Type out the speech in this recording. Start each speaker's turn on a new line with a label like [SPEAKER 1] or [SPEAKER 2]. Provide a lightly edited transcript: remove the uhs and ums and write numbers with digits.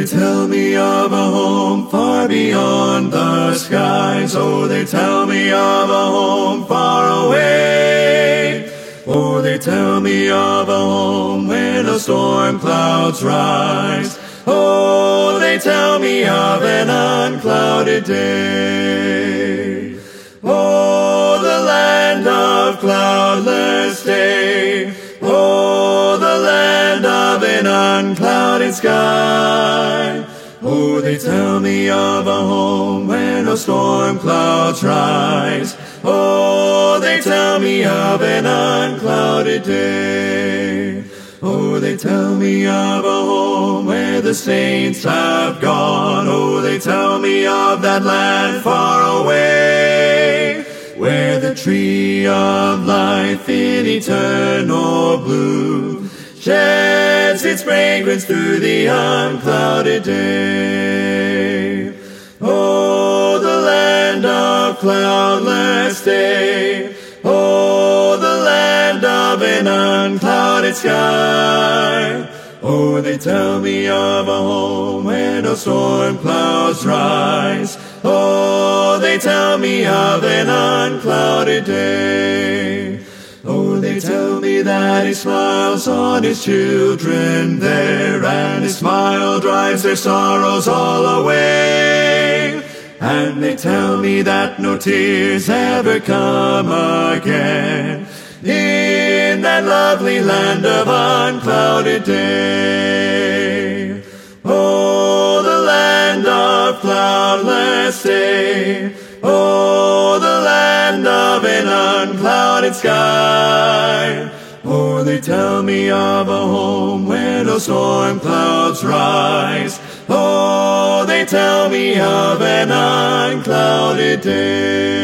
[SPEAKER 1] they tell me of a home far beyond the skies. Oh, they tell me of a home far away. Oh, they tell me of a home where no storm clouds rise. Oh, they tell me of an unclouded day. Oh, the land of cloudless day. Oh, the land of an unclouded sky. Oh, they tell me of a home where no storm clouds rise. Oh, they tell me of an unclouded day. Oh, they tell me of a home where the saints have gone. Oh, they tell me of that land far away, where the tree of life in eternal bloom sheds its fragrance through the unclouded day. Oh, the land of cloudless day. Oh, the land of an unclouded sky. Oh, they tell me of a home where no storm clouds rise. Oh, they tell me of an unclouded day. Oh, they tell me that he smiles on his children there, and his smile drives their sorrows all away. And they tell me that no tears ever come again in that lovely land of unclouded day. Oh, the land of cloudless day. Oh, the land of an unclouded sky. Oh, they tell me of a home where no storm clouds rise. Oh, they tell me of an unclouded day.